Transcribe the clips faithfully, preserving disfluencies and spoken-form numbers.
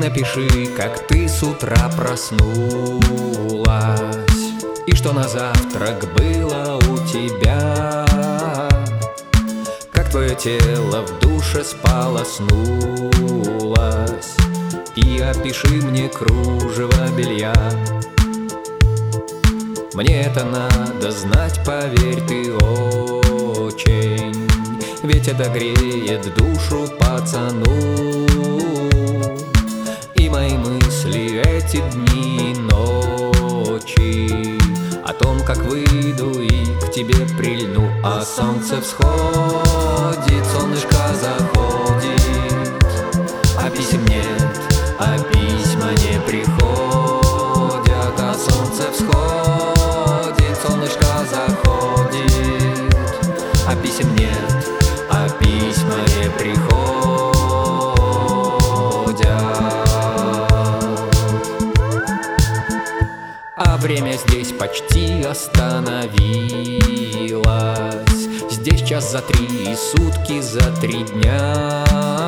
напиши, как ты с утра проснулась, и что на завтрак было у тебя, как твое тело в душе сполоснулось, и опиши мне кружево белья. Мне это надо знать, поверь, ты очень, ведь это греет душу пацану. И мои мысли эти дни и ночи о том, как выйду и к тебе прильну. А солнце всходит, солнышко заходит, а писем нет, а письма не приходят. А солнце всходит, солнышко заходит, а писем нет, а письма не приходят. А время здесь почти остановилось, здесь час за три и сутки за три дня.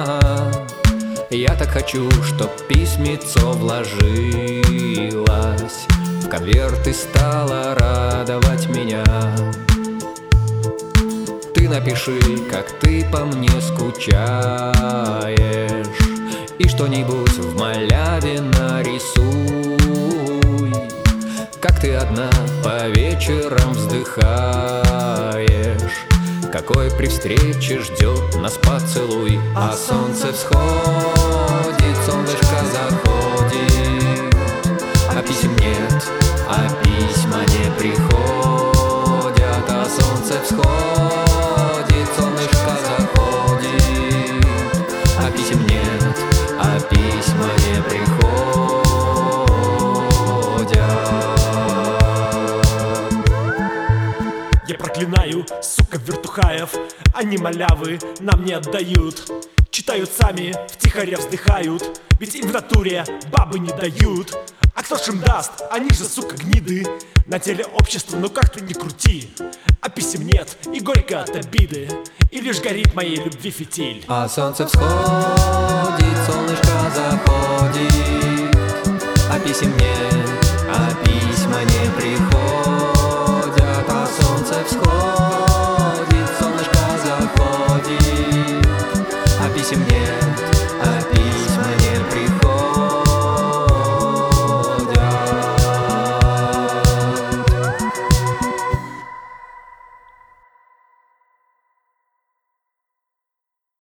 Я так хочу, чтоб письмецо вложилось в конверт и стало радовать меня. Ты напиши, как ты по мне скучаешь, и что-нибудь в маляве нарисуй, как ты одна по вечерам вздыхаешь, какой при встрече ждет нас поцелуй. А солнце всходит, солнышко заходит, а писем нет, а письма не приходят. А солнце всходит, солнышко заходит, а писем нет, а письма не приходят. Я проклинаю, сука, вертухаев, они малявы нам не отдают. Читают сами, втихаря вздыхают, ведь им в натуре бабы не дают. А кто ж им даст, они же, сука, гниды, на теле общества, ну как ты не крути. А писем нет, и горько от обиды, и лишь горит моей любви фитиль. А солнце всходит, солнышко заходит, а писем нет, а письма не приходят.